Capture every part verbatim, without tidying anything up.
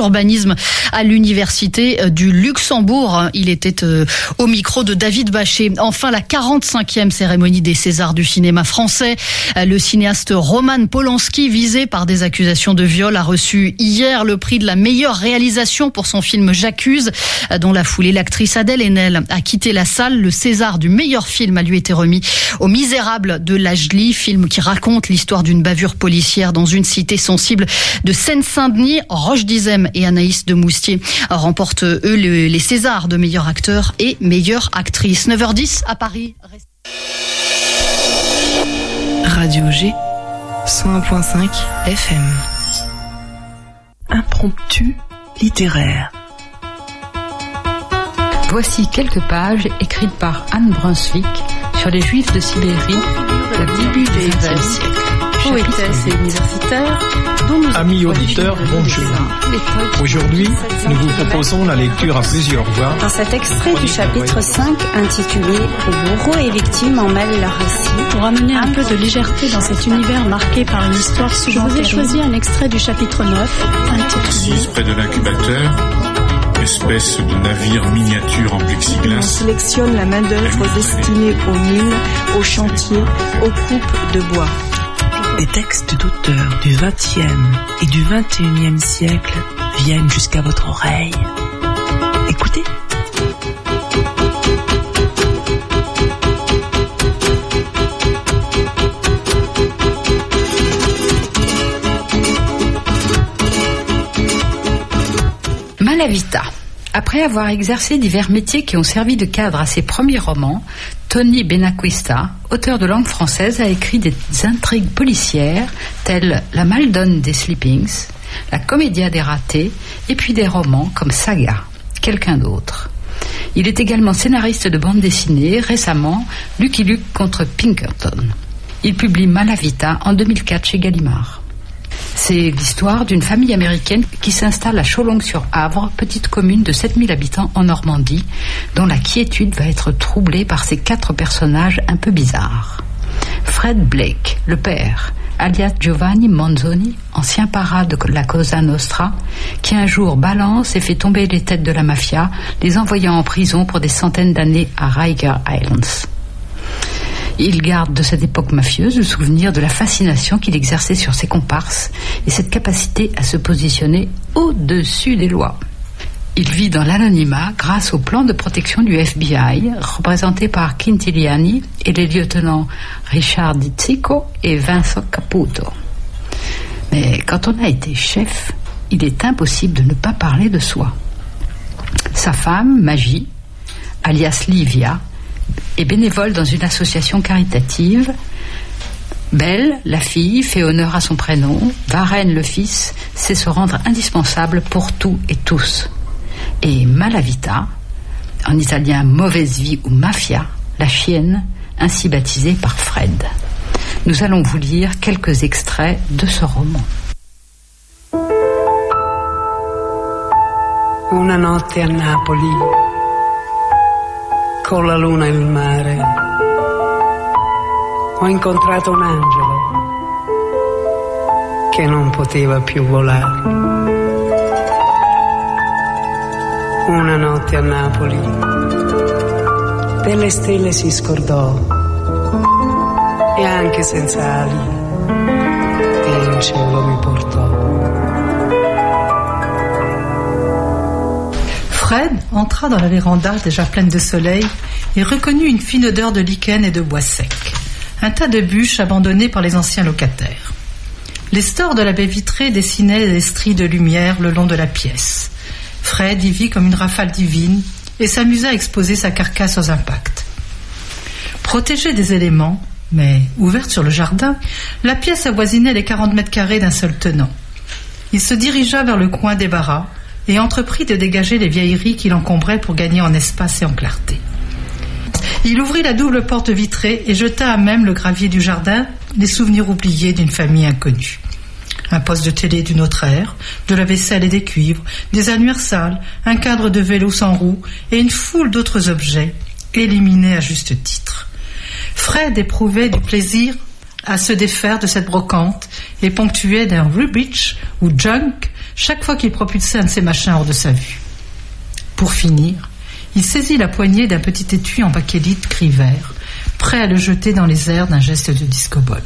d'urbanisme à l'université du Luxembourg. Il était euh, au micro de David Bachet. Enfin, la quarante-cinquième cérémonie des Césars du cinéma français. Le cinéaste Roman Polanski, visé par des accusations de viol, a reçu hier le prix de la meilleure réalisation pour son film J'accuse. Dans la foulée, l'actrice Adèle Haenel a quitté la salle. Le César du meilleur film a lui été remis au Misérable de Lajli, film qui raconte l'histoire d'une bavure policière dans une cité sensible de Seine-Saint-Denis. Roche Dizem et Anaïs de Moustier remportent eux les Césars de meilleur acteur et meilleure actrice. neuf heures dix à Paris. Radio G, cent un virgule cinq F M. Impromptu littéraire. Voici quelques pages écrites par Anne Brunswick sur les Juifs de Sibérie au début du vingtième siècle. Poétesse et universitaire, dont nous Amis auditeurs, bonjour. Aujourd'hui, nous vous proposons la lecture à plusieurs voix. Dans cet extrait du chapitre cinq intitulé « Bourreaux et victimes en mêlent leur récit », pour amener un peu de légèreté dans cet univers marqué par une histoire souvent terrible, je vous ai choisi un extrait du chapitre neuf intitulé « Assise près de l'incubateur », espèce de navire miniature en plexiglas. On sélectionne la main-d'œuvre destinée aux mines, aux chantiers, aux coupes de bois. Les textes d'auteurs du vingtième et du vingt et unième siècle viennent jusqu'à votre oreille. Écoutez. Malavita. Après avoir exercé divers métiers qui ont servi de cadre à ses premiers romans, Tony Benacquista, auteur de langue française, a écrit des intrigues policières telles La Maldonne des Sleepings, La Commedia des ratés, et puis des romans comme Saga, Quelqu'un d'autre. Il est également scénariste de bande dessinée, récemment Lucky Luke contre Pinkerton. Il publie Malavita en deux mille quatre chez Gallimard. C'est l'histoire d'une famille américaine qui s'installe à Cholong-sur-Avre, petite commune de sept mille habitants en Normandie, dont la quiétude va être troublée par ces quatre personnages un peu bizarres. Fred Blake, le père, alias Giovanni Manzoni, ancien para de la Cosa Nostra, qui un jour balance et fait tomber les têtes de la mafia, les envoyant en prison pour des centaines d'années à Riker Islands. Il garde de cette époque mafieuse le souvenir de la fascination qu'il exerçait sur ses comparses et cette capacité à se positionner au-dessus des lois. Il vit dans l'anonymat grâce au plan de protection du F B I, représenté par Quintiliani et les lieutenants Richard Dizzico et Vincent Caputo. Mais quand on a été chef, il est impossible de ne pas parler de soi. Sa femme, Magie, alias Livia, est bénévole dans une association caritative. Belle, la fille, fait honneur à son prénom. Varenne, le fils, sait se rendre indispensable pour tout et tous. Et Malavita, en italien mauvaise vie ou mafia, la chienne, ainsi baptisée par Fred. Nous allons vous lire quelques extraits de ce roman. Una notte a Napoli, con la luna e il mare, ho incontrato un angelo che non poteva più volare. Una notte a Napoli, delle stelle si scordò e anche senza ali, e in cielo mi portò. Fred entra dans la véranda déjà pleine de soleil et reconnut une fine odeur de lichen et de bois sec. Un tas de bûches abandonnées par les anciens locataires. Les stores de la baie vitrée dessinaient des stries de lumière le long de la pièce. Fred y vit comme une rafale divine et s'amusa à exposer sa carcasse aux impacts. Protégée des éléments, mais ouverte sur le jardin, la pièce avoisinait les quarante mètres carrés d'un seul tenant. Il se dirigea vers le coin des barras et entreprit de dégager les vieilleries qui l'encombraient pour gagner en espace et en clarté. Il ouvrit la double porte vitrée et jeta à même le gravier du jardin les souvenirs oubliés d'une famille inconnue. Un poste de télé d'une autre ère, de la vaisselle et des cuivres, des annuaires sales, un cadre de vélo sans roue et une foule d'autres objets, éliminés à juste titre. Fred éprouvait du plaisir à se défaire de cette brocante et ponctuait d'un rubbish ou junk chaque fois qu'il propulsait un de ses machins hors de sa vue. Pour finir, il saisit la poignée d'un petit étui en bakélite gris vert, prêt à le jeter dans les airs d'un geste de disco-ball.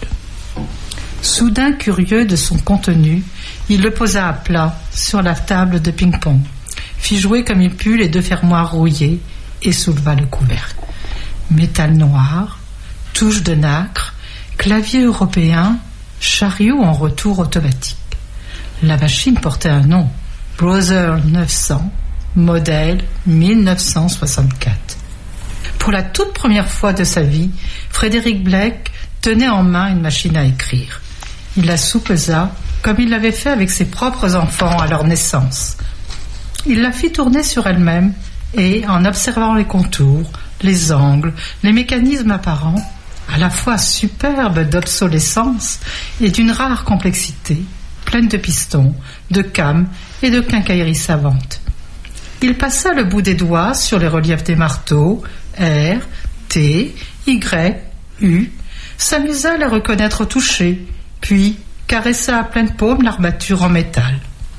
Soudain curieux de son contenu, il le posa à plat sur la table de ping-pong, fit jouer comme il put les deux fermoirs rouillés et souleva le couvercle. Métal noir, touche de nacre, clavier européen, chariot en retour automatique. La machine portait un nom, Brother neuf cents, modèle mille neuf cent soixante-quatre. Pour la toute première fois de sa vie, Frédéric Blake tenait en main une machine à écrire. Il la soupesa comme il l'avait fait avec ses propres enfants à leur naissance. Il la fit tourner sur elle-même et, en observant les contours, les angles, les mécanismes apparents, à la fois superbes d'obsolescence et d'une rare complexité, pleine de pistons, de cames et de quincailleries savantes. Il passa le bout des doigts sur les reliefs des marteaux, R, T, Y, U, s'amusa à les reconnaître au toucher, puis caressa à pleine paume l'armature en métal.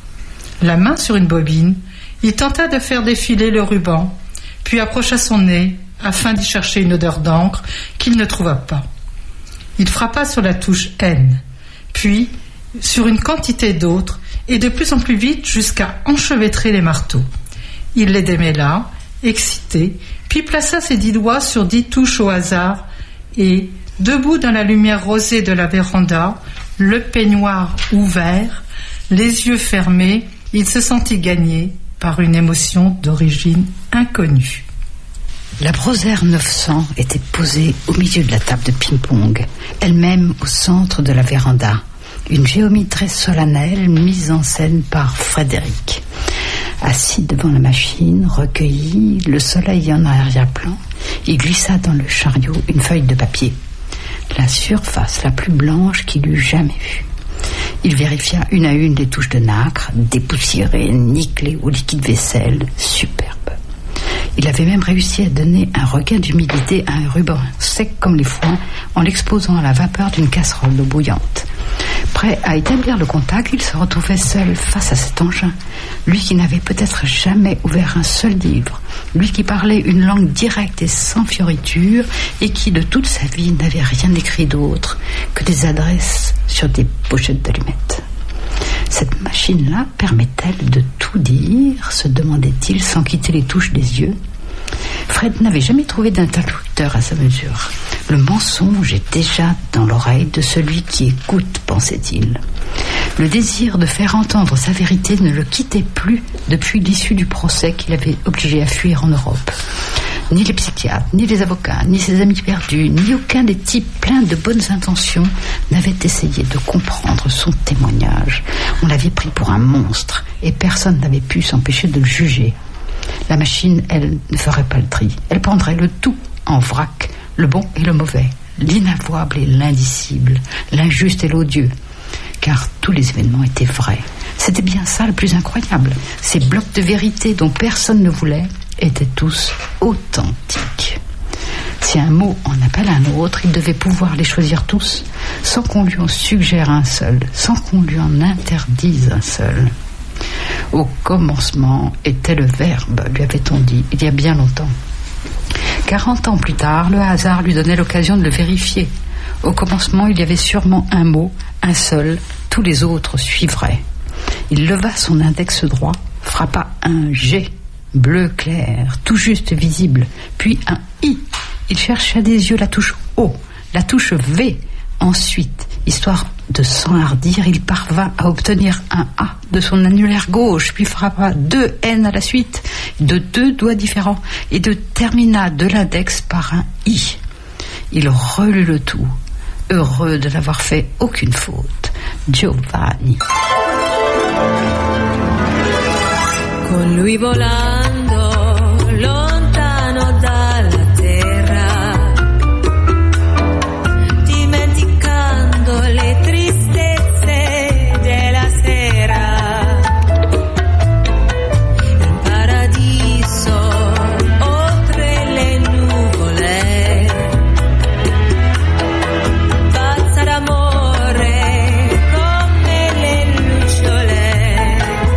La main sur une bobine, il tenta de faire défiler le ruban, puis approcha son nez afin d'y chercher une odeur d'encre qu'il ne trouva pas. Il frappa sur la touche N, puis sur une quantité d'autres, et de plus en plus vite jusqu'à enchevêtrer les marteaux. Il les démêla, excité, puis plaça ses dix doigts sur dix touches au hasard, et, debout dans la lumière rosée de la véranda, le peignoir ouvert, les yeux fermés, il se sentit gagné par une émotion d'origine inconnue. La Brother neuf cents était posée au milieu de la table de ping-pong, elle-même au centre de la véranda. Une géométrie solennelle mise en scène par Frédéric. Assis devant la machine, recueilli, le soleil en arrière-plan, il glissa dans le chariot une feuille de papier, la surface la plus blanche qu'il eût jamais vue. Il vérifia une à une les touches de nacre, dépoussiérées, nickelées au liquide vaisselle, superbe. Il avait même réussi à donner un regain d'humidité à un ruban sec comme les foins en l'exposant à la vapeur d'une casserole d'eau bouillante. Prêt à établir le contact, il se retrouvait seul face à cet engin. Lui qui n'avait peut-être jamais ouvert un seul livre, lui qui parlait une langue directe et sans fioriture et qui de toute sa vie n'avait rien écrit d'autre que des adresses sur des pochettes d'allumettes. Cette machine-là permet-elle de tout dire, se demandait-il sans quitter les touches des yeux. Fred n'avait jamais trouvé d'interlocuteur à sa mesure. Le mensonge est déjà dans l'oreille de celui qui écoute, pensait-il. Le désir de faire entendre sa vérité ne le quittait plus depuis l'issue du procès qu'il avait obligé à fuir en Europe. Ni les psychiatres, ni les avocats, ni ses amis perdus, ni aucun des types pleins de bonnes intentions n'avait essayé de comprendre son témoignage. On l'avait pris pour un monstre et personne n'avait pu s'empêcher de le juger. La machine, elle, ne ferait pas le tri. Elle prendrait le tout en vrac, le bon et le mauvais, l'inavouable et l'indicible, l'injuste et l'odieux. Car tous les événements étaient vrais. C'était bien ça le plus incroyable. Ces blocs de vérité dont personne ne voulait étaient tous authentiques. Si un mot en appelle un autre, il devait pouvoir les choisir tous, sans qu'on lui en suggère un seul, sans qu'on lui en interdise un seul. Au commencement était le verbe, lui avait-on dit, il y a bien longtemps. Quarante ans plus tard, le hasard lui donnait l'occasion de le vérifier. Au commencement, il y avait sûrement un mot, un seul, tous les autres suivraient. Il leva son index droit, frappa un G, bleu clair, tout juste visible, puis un I. Il chercha des yeux la touche O, la touche V. Ensuite, histoire de s'enhardir, il parvint à obtenir un A de son annulaire gauche, puis frappa deux N à la suite, de deux doigts différents, et de termina de l'index par un I. Il relut le tout, heureux de n'avoir fait aucune faute. Giovanni. Con lui volando lontano dalla terra, dimenticando le tristezze della sera, in paradiso oltre le nuvole, pazza d'amore come le lucciole.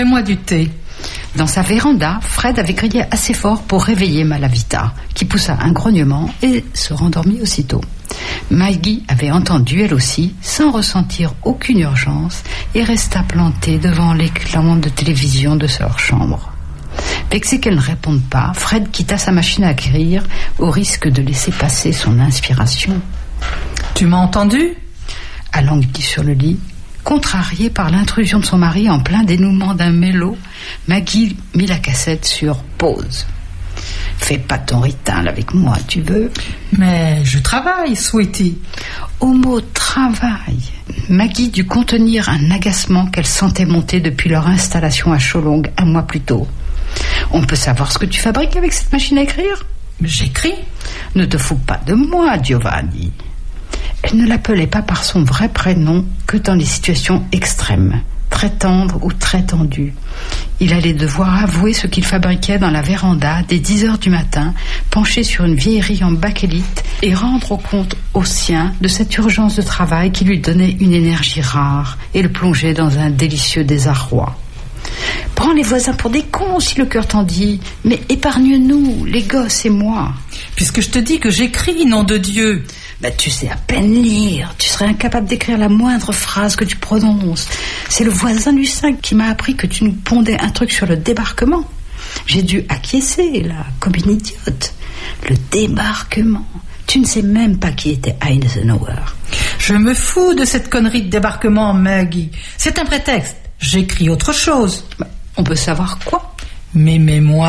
Fais-moi du thé. Dans sa véranda, Fred avait crié assez fort pour réveiller Malavita, qui poussa un grognement et se rendormit aussitôt. Maggie avait entendu, elle aussi, sans ressentir aucune urgence, et resta plantée devant l'écran de télévision de leur chambre. Vexé qu'elle ne réponde pas, Fred quitta sa machine à écrire, au risque de laisser passer son inspiration. « Tu m'as entendu ?» Allongée sur le lit, contrariée par l'intrusion de son mari en plein dénouement d'un mélo, Maggie mit la cassette sur pause. « Fais pas ton rital avec moi, tu veux ?»« Mais je travaille, sweetie. » Au mot « travail », Maggie dut contenir un agacement qu'elle sentait monter depuis leur installation à Cholong un mois plus tôt. « On peut savoir ce que tu fabriques avec cette machine à écrire ?»« J'écris. »« Ne te fous pas de moi, Giovanni. » Elle ne l'appelait pas par son vrai prénom que dans les situations extrêmes, très tendres ou très tendues. Il allait devoir avouer ce qu'il fabriquait dans la véranda dès dix heures du matin, penché sur une vieillerie en bakélite, et rendre compte aux siens de cette urgence de travail qui lui donnait une énergie rare et le plongeait dans un délicieux désarroi. « Prends les voisins pour des cons si le cœur t'en dit, mais épargne-nous, les gosses et moi. »« Puisque je te dis que j'écris, nom de Dieu !»« Bah, tu sais à peine lire, tu serais incapable d'écrire la moindre phrase que tu prononces. C'est le voisin du cinq qui m'a appris que tu nous pondais un truc sur le débarquement. J'ai dû acquiescer, là, comme une idiote. Le débarquement. Tu ne sais même pas qui était Eisenhower. »« Je me fous de cette connerie de débarquement, Maggie. C'est un prétexte. J'écris autre chose. »« Bah, on peut savoir quoi ?»« Mes mémoires. »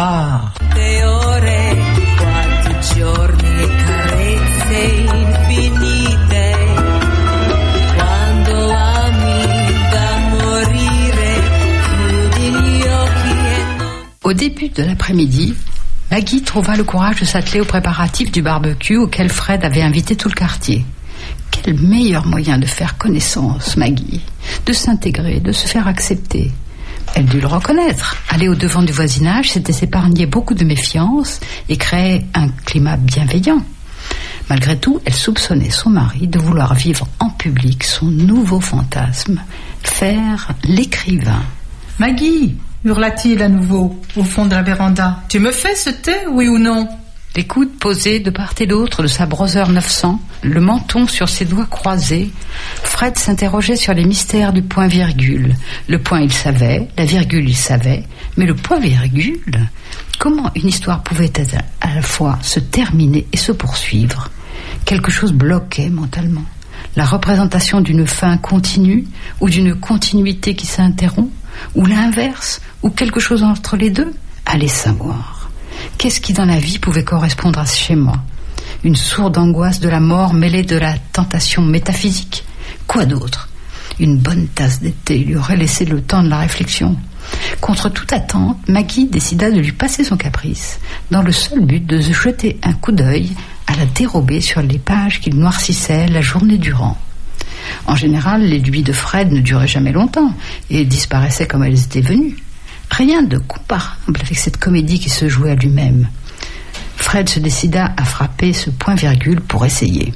Au début de l'après-midi, Maggie trouva le courage de s'atteler aux préparatifs du barbecue auquel Fred avait invité tout le quartier. Quel meilleur moyen de faire connaissance, Maggie, de s'intégrer, de se faire accepter. Elle dut le reconnaître. Aller au-devant du voisinage, c'était s'épargner beaucoup de méfiance et créer un climat bienveillant. Malgré tout, elle soupçonnait son mari de vouloir vivre en public son nouveau fantasme, faire l'écrivain. « Maggie !» hurla-t-il à nouveau, au fond de la véranda. « Tu me fais ce thé, oui ou non ?» Les coudes posés de part et d'autre de sa Brother neuf cents, le menton sur ses doigts croisés, Fred s'interrogeait sur les mystères du point-virgule. Le point, il savait, la virgule, il savait, mais le point-virgule, comment une histoire pouvait-elle à la fois se terminer et se poursuivre ? Quelque chose bloquait mentalement. La représentation d'une fin continue ou d'une continuité qui s'interrompt, ou l'inverse, ou quelque chose entre les deux ? Allez savoir. Qu'est-ce qui dans la vie pouvait correspondre à ce schéma ? Une sourde angoisse de la mort mêlée de la tentation métaphysique ? Quoi d'autre ? Une bonne tasse de thé lui aurait laissé le temps de la réflexion. Contre toute attente, Maggie décida de lui passer son caprice, dans le seul but de se jeter un coup d'œil à la dérobée sur les pages qu'il noircissait la journée durant. En général, les lubies de Fred ne duraient jamais longtemps et disparaissaient comme elles étaient venues. Rien de comparable avec cette comédie qui se jouait à lui-même. Fred se décida à frapper ce point-virgule pour essayer.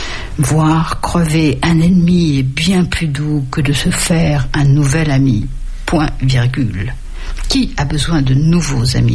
Voir crever un ennemi est bien plus doux que de se faire un nouvel ami. Point-virgule. Qui a besoin de nouveaux amis ?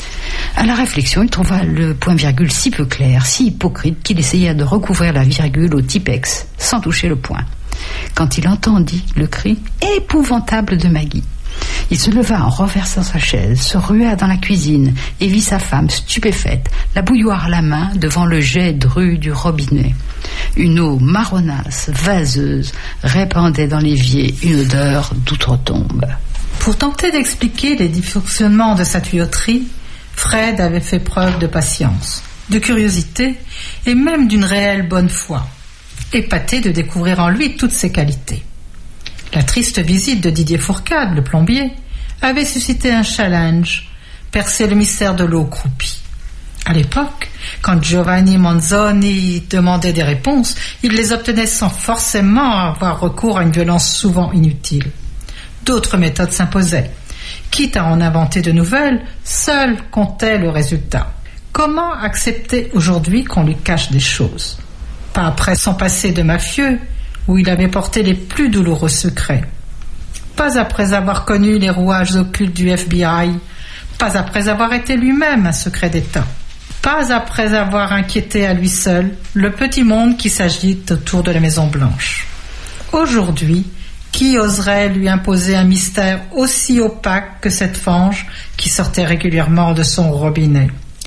À la réflexion, il trouva le point-virgule si peu clair, si hypocrite, qu'il essaya de recouvrir la virgule au Tipex, sans toucher le point. Quand il entendit le cri épouvantable de Maggie, il se leva en renversant sa chaise, se rua dans la cuisine et vit sa femme stupéfaite, la bouilloire à la main devant le jet dru du robinet. Une eau marronasse, vaseuse, répandait dans l'évier une odeur d'outre-tombe. Pour tenter d'expliquer les dysfonctionnements de sa tuyauterie, Fred avait fait preuve de patience, de curiosité et même d'une réelle bonne foi, épaté de découvrir en lui toutes ses qualités. La triste visite de Didier Fourcade, le plombier, avait suscité un challenge, percer le mystère de l'eau croupie. À l'époque, quand Giovanni Manzoni demandait des réponses, il les obtenait sans forcément avoir recours à une violence souvent inutile. D'autres méthodes s'imposaient. Quitte à en inventer de nouvelles, seul comptait le résultat. Comment accepter aujourd'hui qu'on lui cache des choses ? Pas après son passé de mafieux, où il avait porté les plus douloureux secrets. pas après avoir connu les rouages occultes du F B I, pas après avoir été lui-même un secret d'État, pas après avoir inquiété à lui seul le petit monde qui s'agite autour de la Maison-Blanche. Aujourd'hui, qui oserait lui imposer un mystère aussi opaque que cette fange qui sortait régulièrement de son robinet?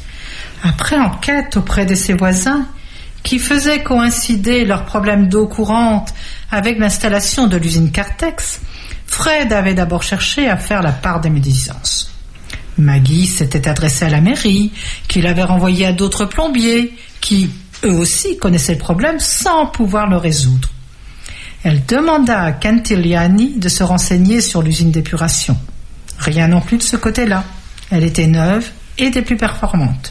Après enquête auprès de ses voisins, qui faisaient coïncider leurs problèmes d'eau courante avec l'installation de l'usine Cartex, Fred avait d'abord cherché à faire la part des médisances. Maggie s'était adressée à la mairie, qui l'avait renvoyé à d'autres plombiers, qui, eux aussi, connaissaient le problème sans pouvoir le résoudre. Elle demanda à Cantigliani de se renseigner sur l'usine d'épuration. Rien non plus de ce côté-là. Elle était neuve et des plus performantes.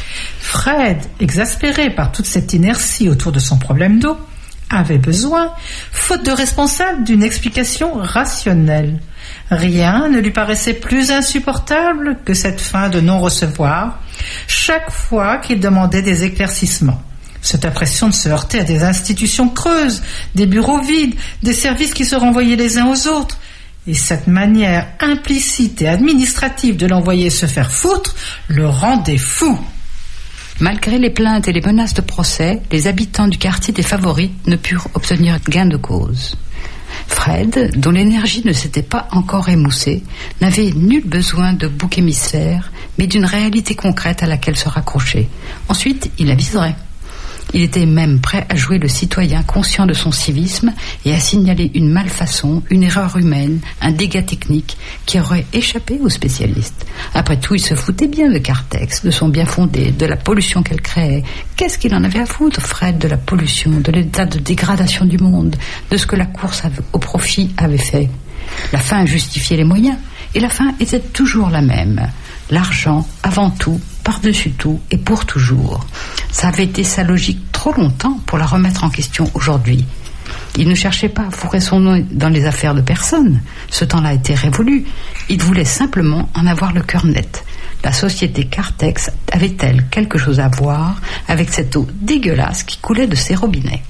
Fred, exaspéré par toute cette inertie autour de son problème d'eau, avait besoin, faute de responsable, d'une explication rationnelle. Rien ne lui paraissait plus insupportable que cette fin de non-recevoir, chaque fois qu'il demandait des éclaircissements. Cette impression de se heurter à des institutions creuses, des bureaux vides, des services qui se renvoyaient les uns aux autres, et cette manière implicite et administrative de l'envoyer se faire foutre le rendait fou. Malgré les plaintes et les menaces de procès, les habitants du quartier des Favoris ne purent obtenir gain de cause. Fred, dont l'énergie ne s'était pas encore émoussée, n'avait nul besoin de bouc émissaire, mais d'une réalité concrète à laquelle se raccrocher. Ensuite, il aviserait. Il était même prêt à jouer le citoyen conscient de son civisme et à signaler une malfaçon, une erreur humaine, un dégât technique qui aurait échappé aux spécialistes. Après tout, il se foutait bien de Cartex, de son bien fondé, de la pollution qu'elle créait. Qu'est-ce qu'il en avait à foutre, Fred, de la pollution, de l'état de dégradation du monde, de ce que la course au profit avait fait? La fin justifiait les moyens, et la fin était toujours la même. L'argent, avant tout, par-dessus tout et pour toujours. Ça avait été sa logique trop longtemps pour la remettre en question aujourd'hui. Il ne cherchait pas à fourrer son nez dans les affaires de personne. Ce temps-là était révolu. Il voulait simplement en avoir le cœur net. La société Cartex avait-elle quelque chose à voir avec cette eau dégueulasse qui coulait de ses robinets?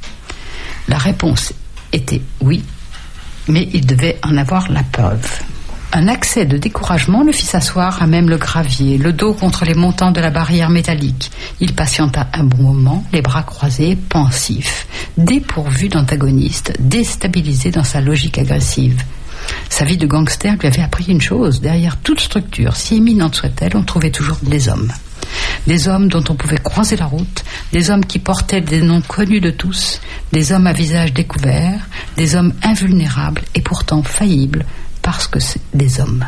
La réponse était oui, mais il devait en avoir la preuve. Un accès de découragement le fit s'asseoir à même le gravier, le dos contre les montants de la barrière métallique. Il patienta un bon moment, les bras croisés, pensif, dépourvu d'antagoniste, déstabilisé dans sa logique agressive. Sa vie de gangster lui avait appris une chose: derrière toute structure, si éminente soit-elle, on trouvait toujours des hommes. Des hommes dont on pouvait croiser la route, des hommes qui portaient des noms connus de tous, des hommes à visage découvert, des hommes invulnérables et pourtant faillibles, parce que c'est des hommes.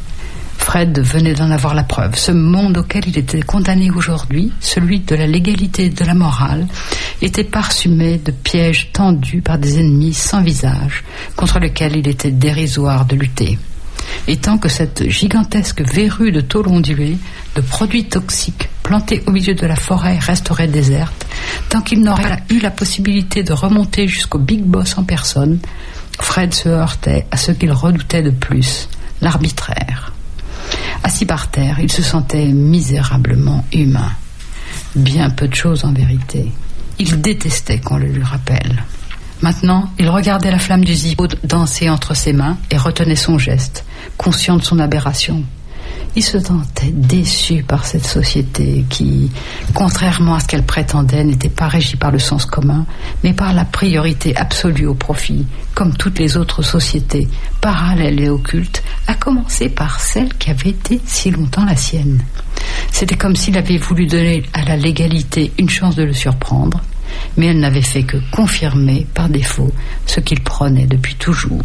Fred venait d'en avoir la preuve. Ce monde auquel il était condamné aujourd'hui, celui de la légalité et de la morale, était parsemé de pièges tendus par des ennemis sans visage, contre lesquels il était dérisoire de lutter. Et tant que cette gigantesque verrue de tôle ondulée, de produits toxiques plantés au milieu de la forêt resterait déserte, tant qu'il n'aurait pas eu la possibilité de remonter jusqu'au Big Boss en personne, Fred se heurtait à ce qu'il redoutait de plus, l'arbitraire. Assis par terre, il se sentait misérablement humain. Bien peu de choses en vérité. Il détestait qu'on le lui rappelle. Maintenant, il regardait la flamme du Zippo danser entre ses mains et retenait son geste, conscient de son aberration. Il se sentait déçu par cette société qui, contrairement à ce qu'elle prétendait, n'était pas régie par le sens commun, mais par la priorité absolue au profit, comme toutes les autres sociétés, parallèles et occultes, à commencer par celle qui avait été si longtemps la sienne. C'était comme s'il avait voulu donner à la légalité une chance de le surprendre, mais elle n'avait fait que confirmer par défaut ce qu'il prônait depuis toujours.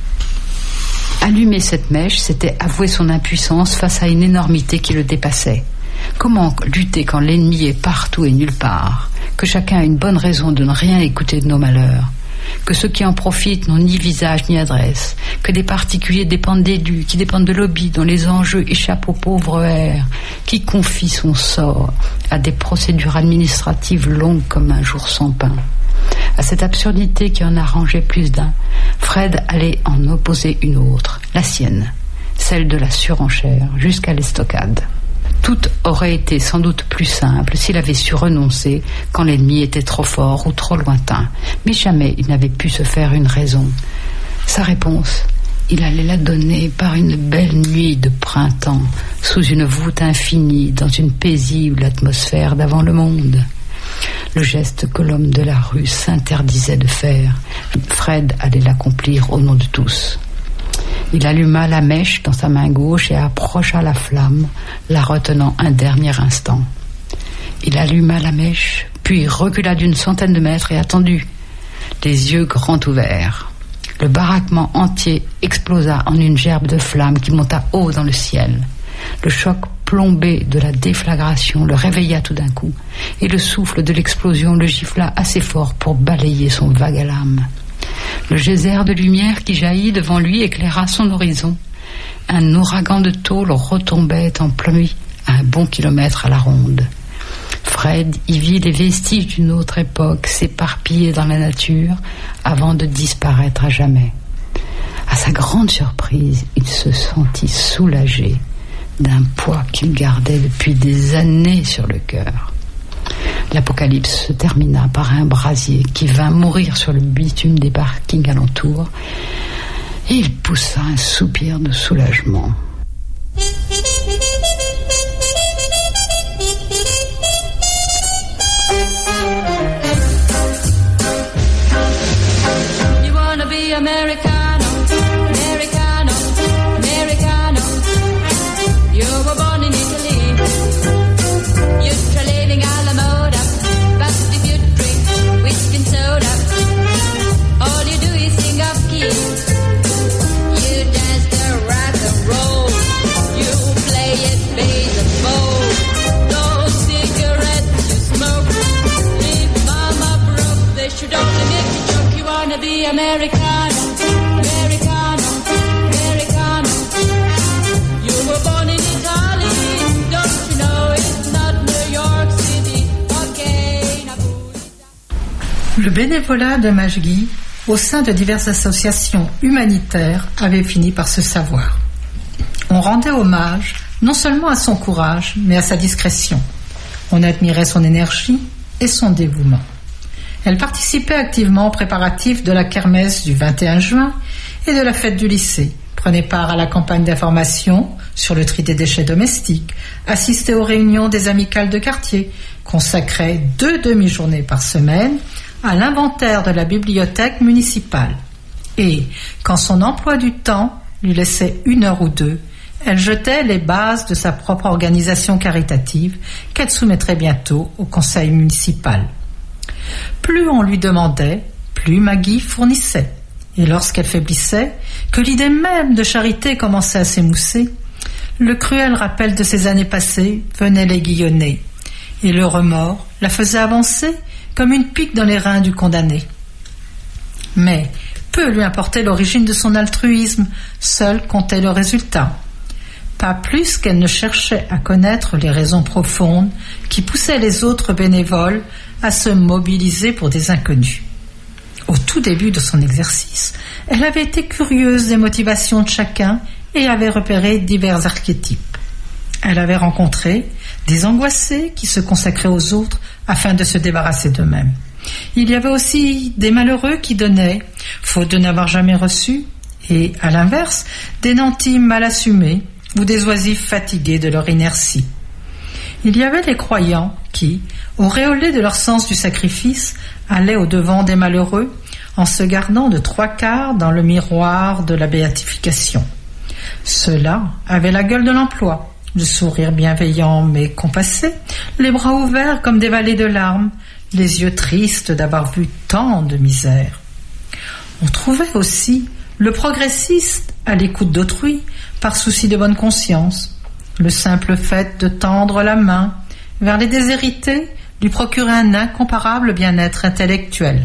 Allumer cette mèche, c'était avouer son impuissance face à une énormité qui le dépassait. Comment lutter quand l'ennemi est partout et nulle part, que chacun a une bonne raison de ne rien écouter de nos malheurs, que ceux qui en profitent n'ont ni visage ni adresse, que des particuliers dépendent d'élus, qui dépendent de lobbies dont les enjeux échappent au pauvre air, qui confie son sort à des procédures administratives longues comme un jour sans pain. À cette absurdité qui en arrangeait plus d'un, Fred allait en opposer une autre, la sienne, celle de la surenchère, jusqu'à l'estocade. Tout aurait été sans doute plus simple s'il avait su renoncer quand l'ennemi était trop fort ou trop lointain, mais jamais il n'avait pu se faire une raison. Sa réponse: Il allait la donner par une belle nuit de printemps, sous une voûte infinie, dans une paisible atmosphère d'avant le monde. Le geste que l'homme de la rue s'interdisait de faire, Fred allait l'accomplir au nom de tous. Il alluma la mèche dans sa main gauche et approcha la flamme, la retenant un dernier instant. Il alluma la mèche, puis recula d'une centaine de mètres et attendit, les yeux grands ouverts. Le baraquement entier explosa en une gerbe de flammes qui monta haut dans le ciel. Le choc plombé de la déflagration le réveilla tout d'un coup, et le souffle de l'explosion le gifla assez fort pour balayer son vague à l'âme. Le geyser de lumière qui jaillit devant lui éclaira son horizon. Un ouragan de tôle retombait en pluie à un bon kilomètre à la ronde. Fred y vit les vestiges d'une autre époque s'éparpiller dans la nature avant de disparaître à jamais. À sa grande surprise, il se sentit soulagé d'un poids qu'il gardait depuis des années sur le cœur. L'apocalypse se termina par un brasier qui vint mourir sur le bitume des parkings alentours, et il poussa un soupir de soulagement. Americano, Americano, Americano. You were born in Italy. You're trailing alla moda. But if you drink whiskey and soda, all you do is sing off key. You dance the rock and roll. You play it baseball. Those cigarettes you smoke. If mama broke, they should only make you joke. You wanna be American. Le bénévolat de Majghi, au sein de diverses associations humanitaires, avait fini par se savoir. On rendait hommage non seulement à son courage, mais à sa discrétion. On admirait son énergie et son dévouement. Elle participait activement aux préparatifs de la kermesse du vingt et un juin et de la fête du lycée, prenait part à la campagne d'information sur le tri des déchets domestiques, assistait aux réunions des amicales de quartier, consacrait deux demi-journées par semaine à l'inventaire de la bibliothèque municipale. Et, quand son emploi du temps lui laissait une heure ou deux, elle jetait les bases de sa propre organisation caritative qu'elle soumettrait bientôt au conseil municipal. Plus on lui demandait, plus Maggie fournissait. Et lorsqu'elle faiblissait, que l'idée même de charité commençait à s'émousser, le cruel rappel de ces années passées venait l'aiguillonner, et le remords la faisait avancer comme une pique dans les reins du condamné. Mais peu lui importait l'origine de son altruisme, seul comptait le résultat. Pas plus qu'elle ne cherchait à connaître les raisons profondes qui poussaient les autres bénévoles à se mobiliser pour des inconnus. Au tout début de son exercice, elle avait été curieuse des motivations de chacun et avait repéré divers archétypes. Elle avait rencontré des angoissés qui se consacraient aux autres afin de se débarrasser d'eux-mêmes. Il y avait aussi des malheureux qui donnaient, faute de n'avoir jamais reçu, et, à l'inverse, des nantis mal assumés ou des oisifs fatigués de leur inertie. Il y avait les croyants qui, auréolés de leur sens du sacrifice, allaient au-devant des malheureux en se gardant de trois quarts dans le miroir de la béatification. Ceux-là avaient la gueule de l'emploi, le sourire bienveillant mais compassé, les bras ouverts comme des vallées de larmes, les yeux tristes d'avoir vu tant de misère. On trouvait aussi le progressiste à l'écoute d'autrui par souci de bonne conscience. Le simple fait de tendre la main vers les déshérités lui procurait un incomparable bien-être intellectuel.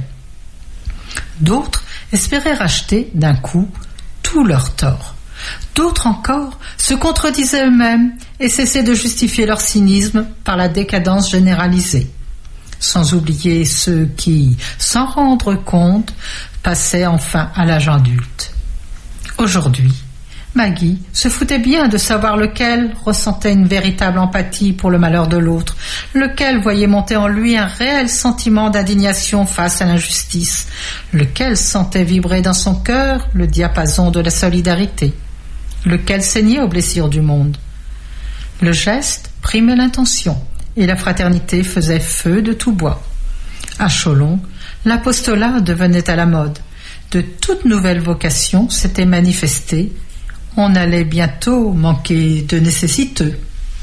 D'autres espéraient racheter d'un coup tous leurs torts. D'autres encore se contredisaient eux-mêmes et cessaient de justifier leur cynisme par la décadence généralisée. Sans oublier ceux qui, sans rendre compte, passaient enfin à l'âge adulte. Aujourd'hui, Maggie se foutait bien de savoir lequel ressentait une véritable empathie pour le malheur de l'autre, lequel voyait monter en lui un réel sentiment d'indignation face à l'injustice, lequel sentait vibrer dans son cœur le diapason de la solidarité, lequel saignait aux blessures du monde. Le geste primait l'intention, et la fraternité faisait feu de tout bois. À Cholon, l'apostolat devenait à la mode. De toutes nouvelles vocations s'étaient manifestées. On allait bientôt manquer de nécessiteux.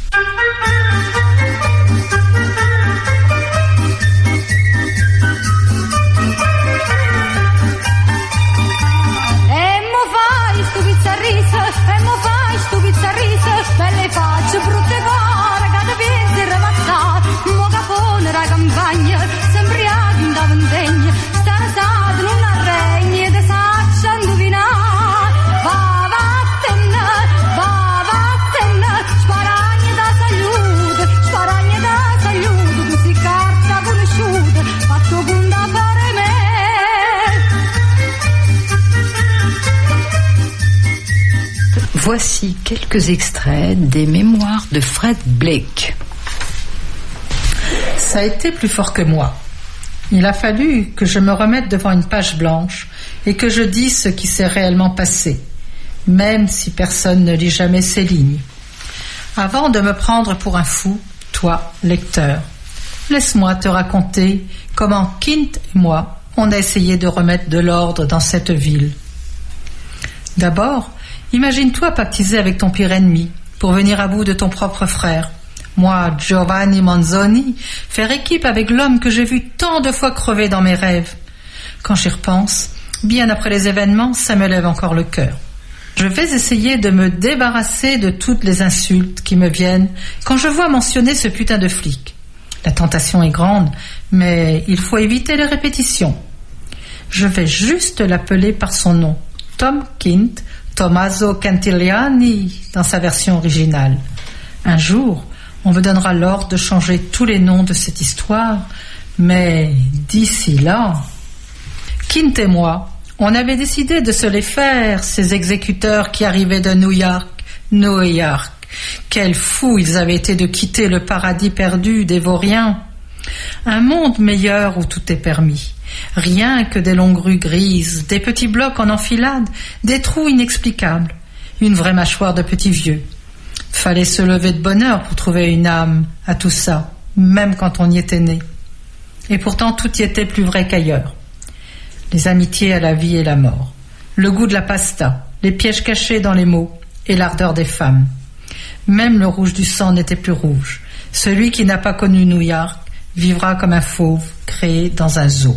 Voici quelques extraits des mémoires de Fred Blake. Ça a été plus fort que moi. Il a fallu que je me remette devant une page blanche et que je dise ce qui s'est réellement passé, même si personne ne lit jamais ces lignes. Avant de me prendre pour un fou, toi, lecteur, laisse-moi te raconter comment Kint et moi, on a essayé de remettre de l'ordre dans cette ville. D'abord, imagine-toi pactiser avec ton pire ennemi pour venir à bout de ton propre frère. Moi, Giovanni Manzoni, faire équipe avec l'homme que j'ai vu tant de fois crever dans mes rêves. Quand j'y repense, bien après les événements, ça me lève encore le cœur. Je vais essayer de me débarrasser de toutes les insultes qui me viennent quand je vois mentionner ce putain de flic. La tentation est grande, mais il faut éviter les répétitions. Je vais juste l'appeler par son nom, Tom Kint, Tommaso Cantigliani, dans sa version originale. Un jour, on me donnera l'ordre de changer tous les noms de cette histoire, mais d'ici là... Kint et moi, on avait décidé de se les faire, ces exécuteurs qui arrivaient de New York, New York. Quels fous ils avaient été de quitter le paradis perdu des vauriens. Un monde meilleur où tout est permis. Rien que des longues rues grises, des petits blocs en enfilade, des trous inexplicables. Une vraie mâchoire de petits vieux. Fallait se lever de bonne heure pour trouver une âme à tout ça, même quand on y était né. Et pourtant tout y était plus vrai qu'ailleurs. Les amitiés à la vie et la mort, le goût de la pasta, les pièges cachés dans les mots et l'ardeur des femmes. Même le rouge du sang n'était plus rouge. Celui qui n'a pas connu New York vivra comme un fauve créé dans un zoo.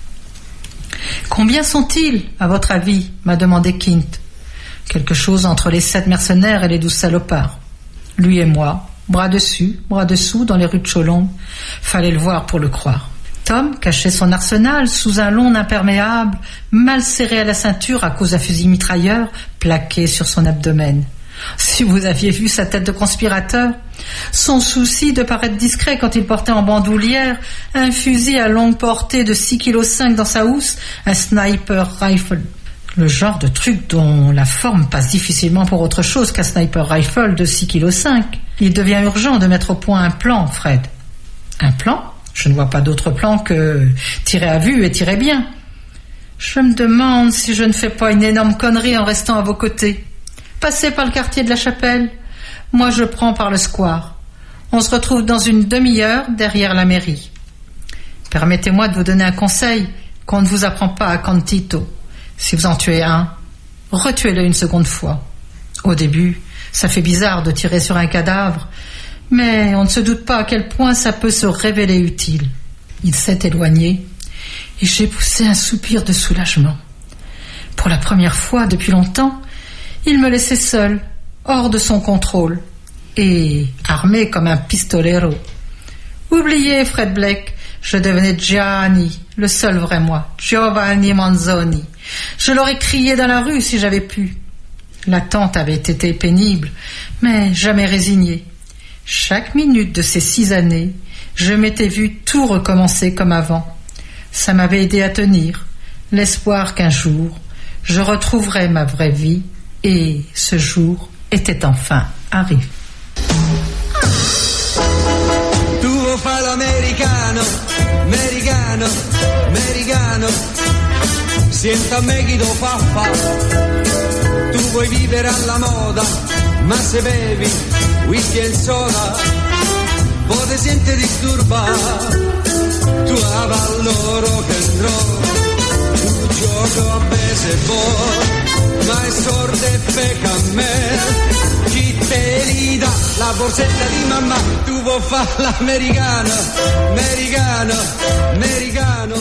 Combien sont-ils, à votre avis, m'a demandé Kint. Quelque chose entre les sept mercenaires et les douze salopards. Lui et moi, bras dessus, bras dessous, dans les rues de Cholon. Fallait le voir pour le croire. Tom cachait son arsenal sous un long imperméable, mal serré à la ceinture à cause d'un fusil mitrailleur plaqué sur son abdomen. Si vous aviez vu sa tête de conspirateur, son souci de paraître discret quand il portait en bandoulière un fusil à longue portée de six virgule cinq kilos dans sa housse, un sniper rifle. Le genre de truc dont la forme passe difficilement pour autre chose qu'un sniper rifle de six virgule cinq kilos. Il devient urgent de mettre au point un plan, Fred. Un plan ? Je ne vois pas d'autre plan que tirer à vue et tirer bien. Je me demande si je ne fais pas une énorme connerie en restant à vos côtés. Passez par le quartier de la Chapelle. Moi, je prends par le square. On se retrouve dans une demi-heure derrière la mairie. Permettez-moi de vous donner un conseil qu'on ne vous apprend pas à Cantito. Si vous en tuez un, retuez-le une seconde fois. Au début, ça fait bizarre de tirer sur un cadavre, mais on ne se doute pas à quel point ça peut se révéler utile. Il s'est éloigné et j'ai poussé un soupir de soulagement. Pour la première fois depuis longtemps, il me laissait seul, hors de son contrôle, et armé comme un pistolero. Oubliez Fred Blake, je devenais Gianni, le seul vrai moi, Giovanni Manzoni. Je l'aurais crié dans la rue si j'avais pu. L'attente avait été pénible, mais jamais résignée. Chaque minute de ces six années, je m'étais vu tout recommencer comme avant. Ça m'avait aidé à tenir, l'espoir qu'un jour, je retrouverais ma vraie vie Et ce jour était enfin arrivé. Tu fai l'americano, americano, americano. Sienta me chi do fa fa. Tu vuoi vivere alla moda, ma se bevi whisky e soda, poi ti senti disturbato. Tu avallo rock and roll, tu gioco a baseball, ma è sorda e pecca a me. Chi te li dà la borsetta di mamma? Tu vuoi fare l'americano, americano, americano.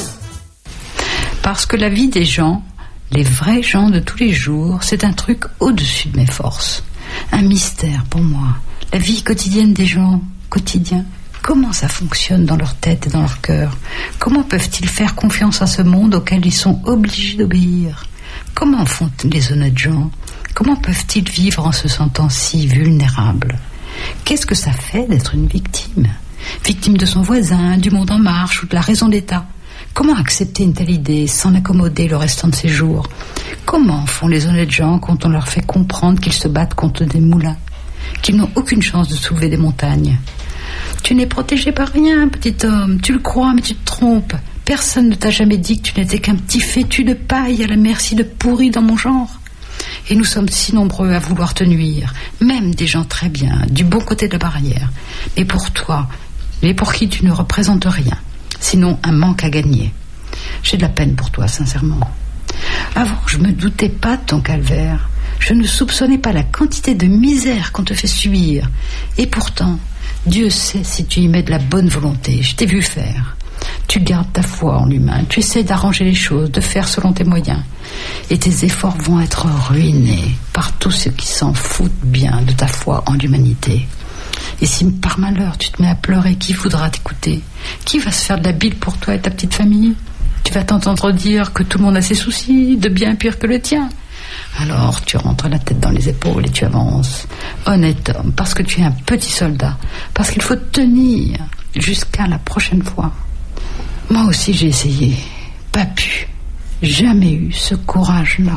Parce que la vie des gens, les vrais gens de tous les jours, c'est un truc au-dessus de mes forces. Un mystère pour moi. La vie quotidienne des gens, quotidien. Comment ça fonctionne dans leur tête et dans leur cœur? Comment peuvent-ils faire confiance à ce monde auquel ils sont obligés d'obéir? Comment font les honnêtes gens? Comment peuvent-ils vivre en se sentant si vulnérables? Qu'est-ce que ça fait d'être une victime? Victime de son voisin, du monde en marche ou de la raison d'État? Comment accepter une telle idée sans l'accommoder le restant de ses jours? Comment font les honnêtes gens quand on leur fait comprendre qu'ils se battent contre des moulins, qu'ils n'ont aucune chance de soulever des montagnes? Tu n'es protégé par rien, petit homme. Tu le crois, mais tu te trompes. Personne ne t'a jamais dit que tu n'étais qu'un petit fétu de paille à la merci de pourri dans mon genre. Et nous sommes si nombreux à vouloir te nuire, même des gens très bien, du bon côté de la barrière. Mais pour toi, mais pour qui tu ne représentes rien, sinon un manque à gagner. J'ai de la peine pour toi, sincèrement. Avant, je me doutais pas de ton calvaire. Je ne soupçonnais pas la quantité de misère qu'on te fait subir. Et pourtant, Dieu sait si tu y mets de la bonne volonté. Je t'ai vu faire. Tu gardes ta foi en l'humain. Tu essaies d'arranger les choses, de faire selon tes moyens. Et tes efforts vont être ruinés par tous ceux qui s'en foutent bien de ta foi en l'humanité. Et si par malheur tu te mets à pleurer, qui voudra t'écouter? Qui va se faire de la bile pour toi et ta petite famille? Tu vas t'entendre dire que tout le monde a ses soucis, de bien pire que le tien. Alors tu rentres la tête dans les épaules et tu avances. Honnête homme, parce que tu es un petit soldat, parce qu'il faut tenir jusqu'à la prochaine fois. Moi aussi j'ai essayé, pas pu, jamais eu ce courage-là.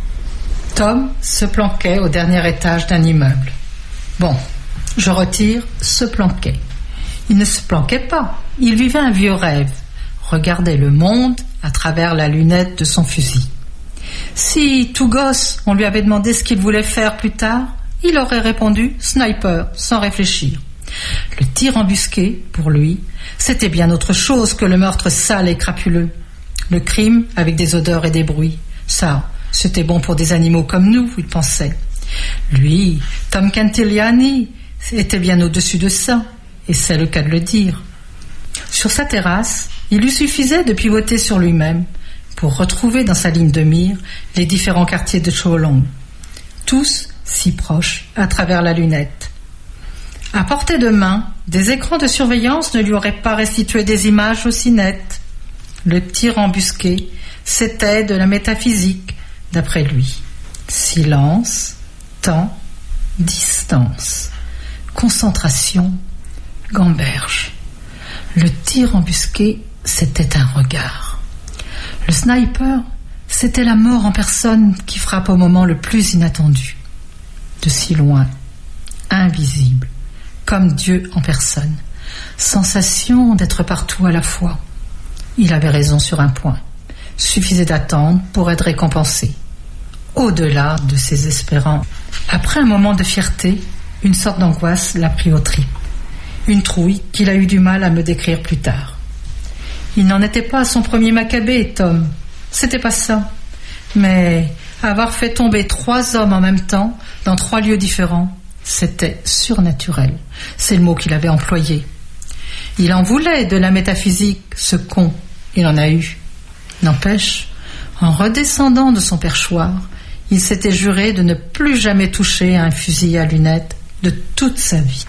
Tom se planquait au dernier étage d'un immeuble. Bon, je retire se planquait. Il ne se planquait pas, il vivait un vieux rêve, regardait le monde à travers la lunette de son fusil. Si, tout gosse, on lui avait demandé ce qu'il voulait faire plus tard, il aurait répondu « sniper » sans réfléchir. Le tir embusqué, pour lui, c'était bien autre chose que le meurtre sale et crapuleux. Le crime avec des odeurs et des bruits, ça, c'était bon pour des animaux comme nous, il pensait. Lui, Tom Cantigliani, était bien au-dessus de ça, et c'est le cas de le dire. Sur sa terrasse, il lui suffisait de pivoter sur lui-même pour retrouver dans sa ligne de mire les différents quartiers de Cholong, tous si proches à travers la lunette. À portée de main, des écrans de surveillance ne lui auraient pas restitué des images aussi nettes. Le tir embusqué, c'était de la métaphysique, d'après lui. Silence, temps, distance, concentration, gamberge. Le tir embusqué, c'était un regard. Le sniper, c'était la mort en personne qui frappe au moment le plus inattendu. De si loin, invisible, comme Dieu en personne. Sensation d'être partout à la fois. Il avait raison sur un point. Suffisait d'attendre pour être récompensé. Au-delà de ses espérances. Après un moment de fierté, une sorte d'angoisse l'a pris au trip. Une trouille qu'il a eu du mal à me décrire plus tard. Il n'en était pas à son premier Maccabée, Tom. C'était pas ça. Mais avoir fait tomber trois hommes en même temps, dans trois lieux différents, c'était surnaturel. C'est le mot qu'il avait employé. Il en voulait de la métaphysique, ce con. Il en a eu. N'empêche, en redescendant de son perchoir, il s'était juré de ne plus jamais toucher à un fusil à lunettes de toute sa vie.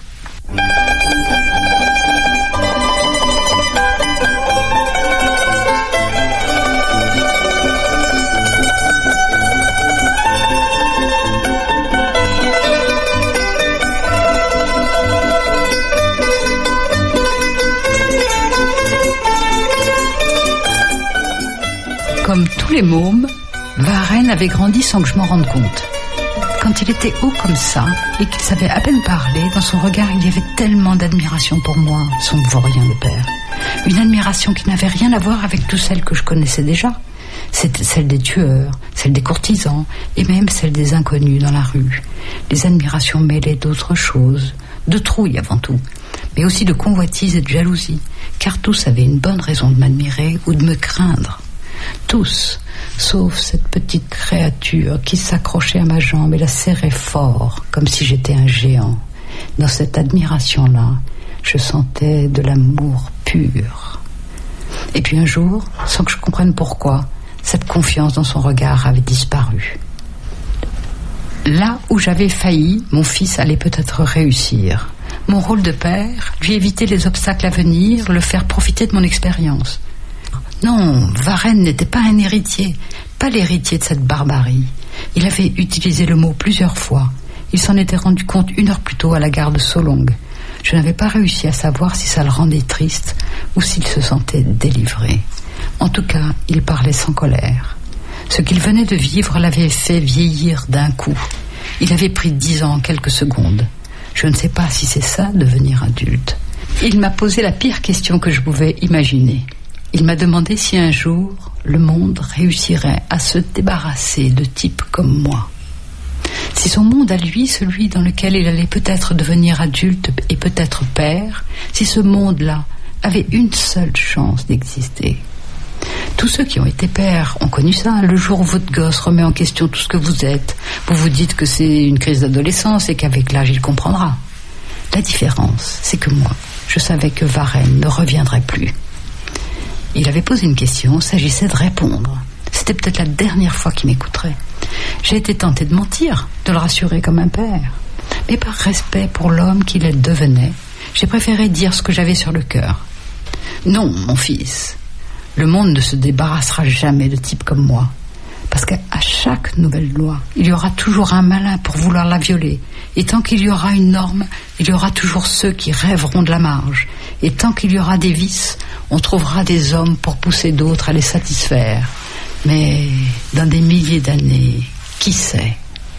Comme tous les mômes, Varenne avait grandi sans que je m'en rende compte. Quand il était haut comme ça et qu'il savait à peine parler, dans son regard il y avait tellement d'admiration pour moi, son vaurien le père. Une admiration qui n'avait rien à voir avec toutes celles que je connaissais déjà. C'était celle des tueurs, celle des courtisans et même celle des inconnus dans la rue. Les admirations mêlées d'autres choses, de trouille avant tout, mais aussi de convoitise et de jalousie, car tous avaient une bonne raison de m'admirer ou de me craindre. Tous, sauf cette petite créature qui s'accrochait à ma jambe et la serrait fort, comme si j'étais un géant. Dans cette admiration-là, je sentais de l'amour pur. Et puis un jour, sans que je comprenne pourquoi, cette confiance dans son regard avait disparu. Là où j'avais failli, mon fils allait peut-être réussir. Mon rôle de père, lui éviter les obstacles à venir, le faire profiter de mon expérience. Non, Varenne n'était pas un héritier, pas l'héritier de cette barbarie. Il avait utilisé le mot plusieurs fois. Il s'en était rendu compte une heure plus tôt à la gare de Solong. Je n'avais pas réussi à savoir si ça le rendait triste ou s'il se sentait délivré. En tout cas, il parlait sans colère. Ce qu'il venait de vivre l'avait fait vieillir d'un coup. Il avait pris dix ans en quelques secondes. Je ne sais pas si c'est ça, devenir adulte. Il m'a posé la pire question que je pouvais imaginer. Il m'a demandé si un jour, le monde réussirait à se débarrasser de types comme moi. Si son monde à lui, celui dans lequel il allait peut-être devenir adulte et peut-être père, si ce monde-là avait une seule chance d'exister. Tous ceux qui ont été pères ont connu ça. Le jour où votre gosse remet en question tout ce que vous êtes, vous vous dites que c'est une crise d'adolescence et qu'avec l'âge il comprendra. La différence, c'est que moi, je savais que Varenne ne reviendrait plus. Il avait posé une question, s'agissait de répondre. C'était peut-être la dernière fois qu'il m'écouterait. J'ai été tentée de mentir, de le rassurer comme un père. Mais par respect pour l'homme qu'il devenait, j'ai préféré dire ce que j'avais sur le cœur. Non, mon fils, le monde ne se débarrassera jamais de types comme moi. Parce qu'à chaque nouvelle loi, il y aura toujours un malin pour vouloir la violer. Et tant qu'il y aura une norme, il y aura toujours ceux qui rêveront de la marge. Et tant qu'il y aura des vices, on trouvera des hommes pour pousser d'autres à les satisfaire. Mais dans des milliers d'années, qui sait?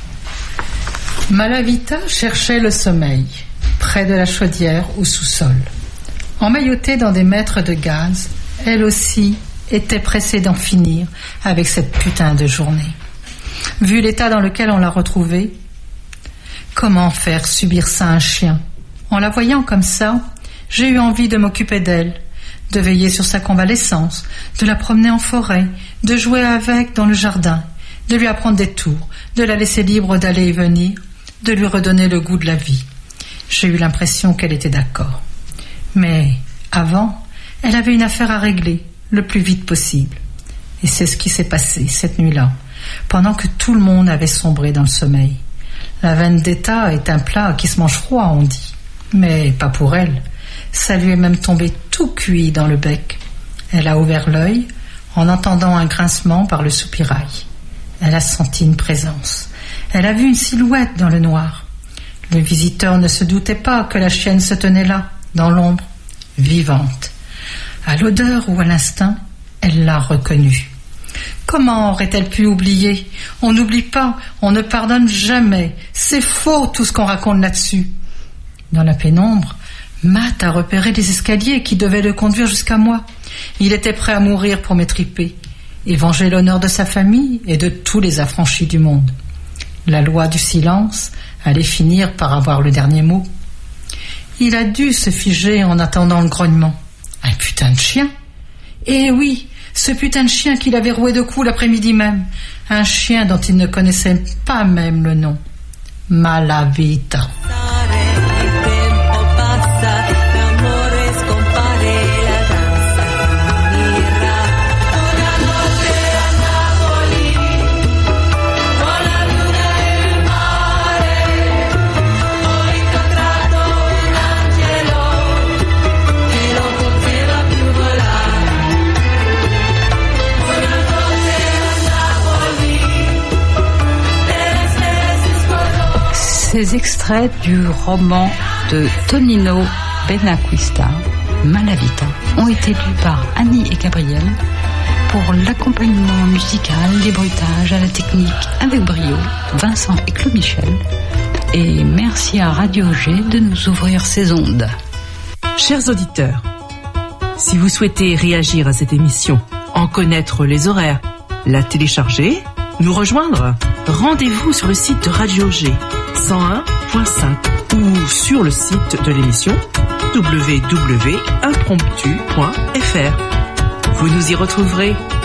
Malavita cherchait le sommeil, près de la chaudière au sous-sol. Emmaillotée dans des mètres de gaz, elle aussi était pressée d'en finir avec cette putain de journée. Vu l'état dans lequel on l'a retrouvée, comment faire subir ça à un chien? En la voyant comme ça, j'ai eu envie de m'occuper d'elle, de veiller sur sa convalescence, de la promener en forêt, de jouer avec dans le jardin, de lui apprendre des tours, de la laisser libre d'aller et venir, de lui redonner le goût de la vie. J'ai eu l'impression qu'elle était d'accord. Mais avant, elle avait une affaire à régler le plus vite possible. Et c'est ce qui s'est passé cette nuit-là, pendant que tout le monde avait sombré dans le sommeil. La vendetta est un plat qui se mange froid, on dit. Mais pas pour elle. Ça lui est même tombé tout cuit dans le bec. Elle a ouvert l'œil en entendant un grincement par le soupirail. Elle a senti une présence. Elle a vu une silhouette dans le noir. Le visiteur ne se doutait pas que la chienne se tenait là, dans l'ombre, vivante. À l'odeur ou à l'instinct, elle l'a reconnue. Comment aurait-elle pu oublier? On n'oublie pas, on ne pardonne jamais. C'est faux tout ce qu'on raconte là-dessus. Dans la pénombre, Matt a repéré les escaliers qui devaient le conduire jusqu'à moi. Il était prêt à mourir pour m'étriper et venger l'honneur de sa famille et de tous les affranchis du monde. La loi du silence allait finir par avoir le dernier mot. Il a dû se figer en attendant le grognement. Un putain de chien. Eh oui, ce putain de chien qu'il avait roué de coups l'après-midi même. Un chien dont il ne connaissait pas même le nom. Malavita. Ces extraits du roman de Tonino Benacquista, Malavita, ont été lus par Annie et Gabriel Pour l'accompagnement musical, les bruitages, à la technique, avec brio, Vincent et Claude Michel. Et merci à Radio G de nous ouvrir ses ondes. Chers auditeurs, si vous souhaitez réagir à cette émission, en connaître les horaires, la télécharger, nous rejoindre, rendez-vous sur le site de Radio G cent un point cinq ou sur le site de l'émission w w w point impromptu point f r. Vous nous y retrouverez.